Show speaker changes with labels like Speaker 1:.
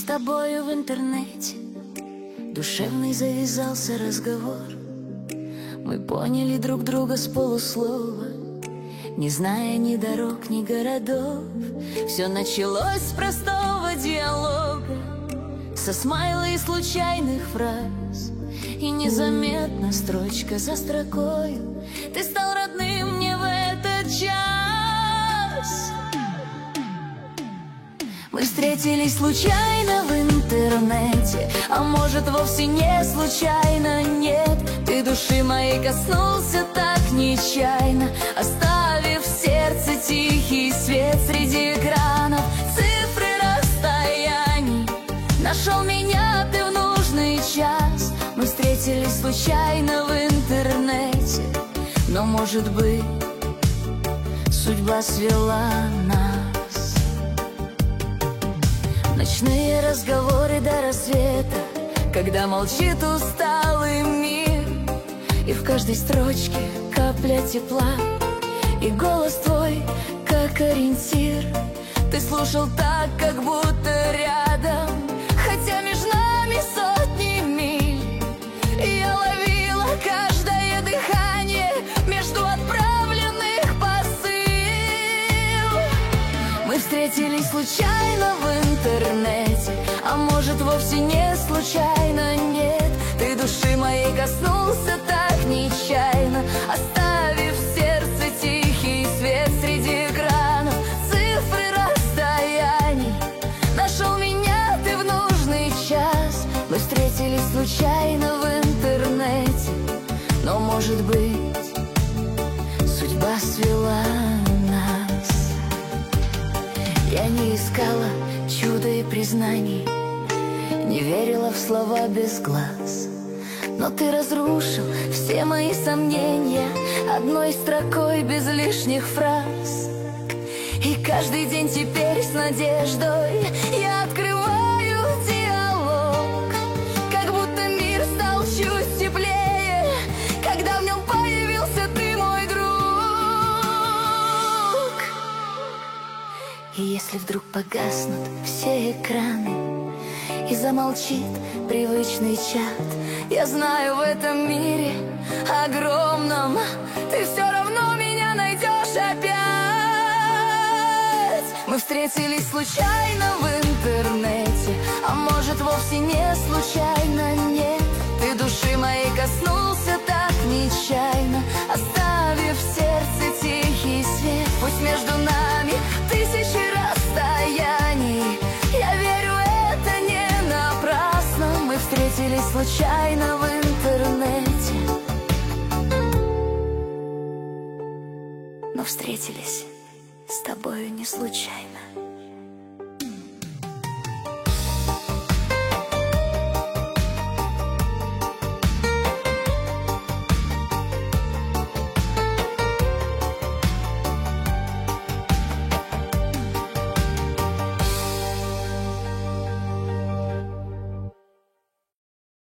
Speaker 1: тобою в интернете душевный завязался разговор. Мы поняли друг друга с полуслова, не зная ни дорог, ни городов. Все началось с простого диалога, со смайла и случайных фраз. И незаметно, строчка за строкой, ты стал родным мне в этот час. Мы встретились случайно в интернете, а может вовсе не случайно, нет. Ты души моей коснулся так нечаянно, оставив в сердце тихий свет среди экранов. Цифры расстояний, нашел меня ты в нужный час. Мы встретились случайно в интернете, но может быть судьба свела нас. Ночные разговоры до рассвета, когда молчит усталый мир, и в каждой строчке капля тепла, и голос твой как ориентир. Ты слушал так, как будто рядом, хотя между нами сотни миль. И я ловила каждое дыхание между отправленных посыл. Мы встретились случайно в интернете, а может вовсе не случайно, нет. Ты души моей коснулся так нечаянно, оставив в сердце тихий свет среди экранов. Цифры расстояний, нашел меня ты в нужный час. Мы встретились случайно в интернете, но может быть судьба свела нас. Я не искала чуда и признаний, не верила в слова без глаз, но ты разрушил все мои сомнения одной строкой без лишних фраз. И каждый день теперь с надеждой я открываю диалог, как будто мир стал чуть теплее, когда в нем появился ты, мой друг. И если вдруг погаснут все экраны и замолчит привычный чат, я знаю, в этом мире огромном ты все равно меня найдешь опять. Мы встретились случайно в интернете, а может вовсе не случайно, нет. Ты души моей коснулся так нечаянно, оставив в сердце тихий свет. Пусть между нами тысячи расстояний, я верю, это не напрасно. Мы встретились случайно в интернете, но встретились с тобою не случайно.